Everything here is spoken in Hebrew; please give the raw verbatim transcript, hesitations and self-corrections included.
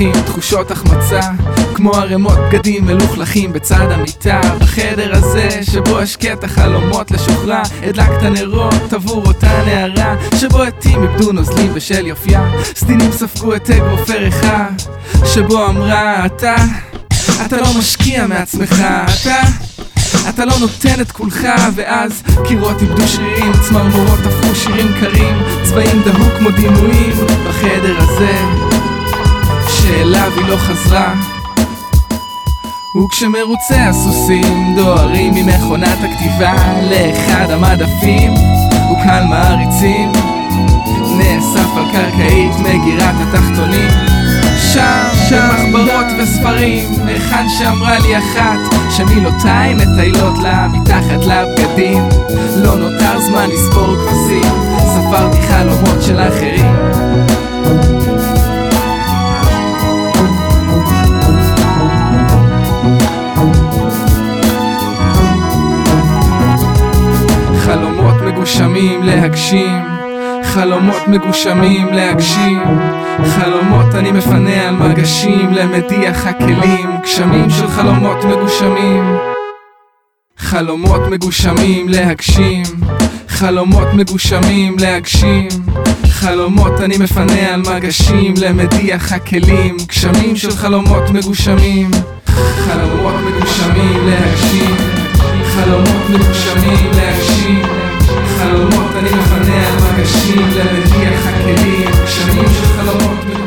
מתחים, תחושות החמצה כמו ערימות בגדים מלוכלכים בצד המיטה. בחדר הזה שבו השקט החלומות לשוחרה, הדלקת נרות עבור אותה נערה שבו עטים איבדו נוזלים בשל יופייה. סדינים ספגו את אגרוף ערכה שבו אמרה אתה אתה לא משקיע מעצמך, אתה אתה לא נותן את כולך. ואז קירות איבדו שרירים, צמרמורות הפכו שירים קרים, צבעים דהו כמו דימויים בחדר הזה שאליו היא לא חזרה. וכשמרוצי הסוסים דוהרים ממכונת הכתיבה לאחד המדפים, וקהל מעריצים נאסף על קרקעית מגירת התחתונים. שם, שם מחברות וספרים, היכן שאמרה לי אחת שמילותיי מטיילות לה מתחת לבגדים. לא נותר זמן לספור כבשים, ספרתי חלומות של אחרים. חלומות מגושמים להגשים, חלומות מגושמים להגשים, חלומות אני מפנה על מגשים למדיח הכלים, גשמים של חלומות מגושמים. חלומות מגושמים להגשים, חלומות מגושמים להגשים, חלומות אני מפנה על מגשים למדיח הכלים, גשמים של חלומות מגושמים. חלומות מגושמים להגשים, חלומות מגושמים להגשים, חלומות אני מפנה על מגשים למדיח הכלים, גשמים של חלומות מגושמים.